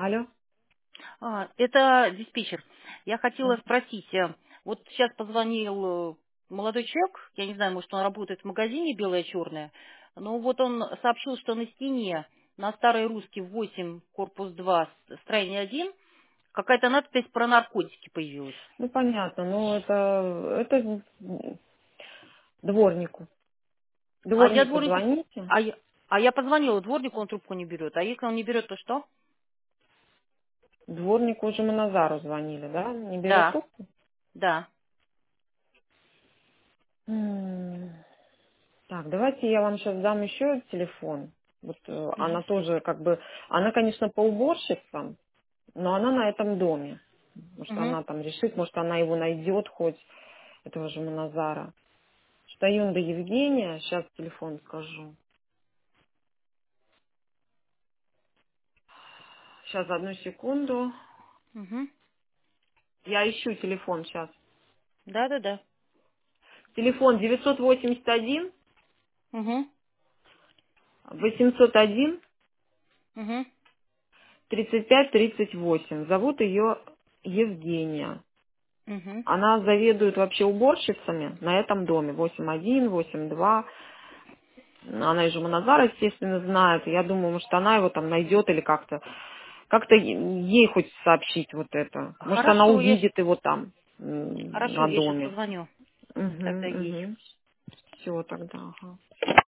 Алло? Это диспетчер. Я хотела М. спросить, вот сейчас позвонил молодой человек, я не знаю, может, он работает в магазине белое-черное, но вот он сообщил, что на стене на Старой Русской 8, корпус 2, строение 1, какая-то надпись про наркотики появилась. Ну, понятно, но это дворнику. А я Дворнику дворнику, звоните. а я позвонила дворнику, он трубку не берет. А если он не берет, то что? Дворнику уже мы Назару звонили, да? Не берет Да, трубку? да. М. Так, давайте я вам сейчас дам еще телефон. Вот Мгм. она тоже как бы, она, конечно, по уборщицам, но она на этом доме. Может, Мгм. она там решит, может, она его найдет хоть, этого же Назара. Штаюнда Евгения, сейчас телефон скажу. Сейчас, одну секунду. Мгм. Я ищу телефон сейчас. Да. Телефон 981 Угу. 801 Угу. 3538. Зовут ее Евгения. Угу. Она заведует вообще уборщицами на этом доме. 8.1, 8.2. Она и Жуманазар, естественно, знает. Я думаю, может, она его там найдет или как-то. Как-то ей хоть сообщить вот это. Может, она Хорошо, увидит его там хорошо, на я сейчас доме. позвоню Угу, тогда ей. угу. Все тогда. Ага.